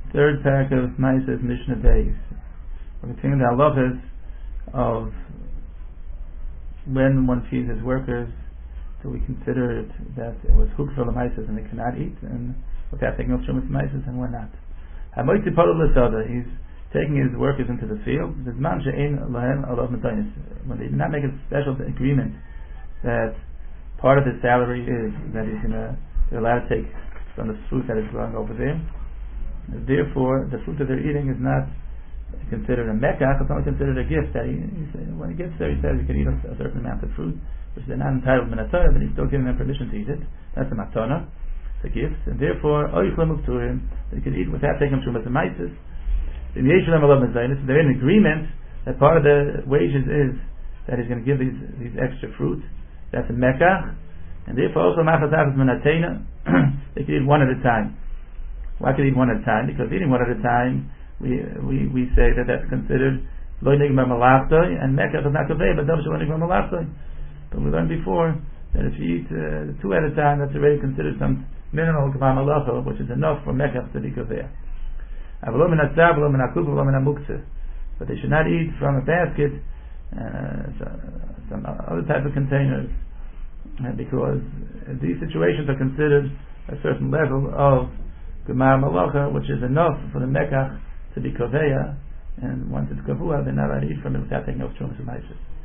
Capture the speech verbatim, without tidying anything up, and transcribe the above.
Third parak of Maises Mishnah Beis. We're continuing the halachas of when one feeds his workers, do we consider it that it was hooked for the Maises and they cannot eat, and without taking off Shumas Maises, and when not. He's taking his workers into the field. When they did not make a special agreement that part of his salary is that he's gonna they're allowed to take from the fruit that is growing over there. Therefore, the fruit that they're eating is not considered a mekach, it's only considered a gift that he, he when he gets there, he says he can eat a, a certain amount of fruit, which they're not entitled to minatana, but he's still giving them permission to eat it. That's a matana, it's a gift, and therefore, they can eat without taking from the maisis. They're in agreement that part of the wages is that he's going to give these these extra fruit. That's a mekach, and therefore also machatach is minatena. They can eat one at a time. Why can they eat one at a time? Because eating one at a time, we we, we say that that's considered lo nigma malachtoi, and mekach is not kaveh, but davshu lo nigma malachtoi. But we learned before that if you eat uh, two at a time, that's already considered some minimal kavah malacha, which is enough for mekach to be kaveh. But they should not eat from a basket, uh, some other type of containers, uh, because these situations are considered a certain level of gemar malacha, which is enough for the mekach to be kaveya, and once it's kavua, they're not allowed to eat from it without taking off trumas and maises.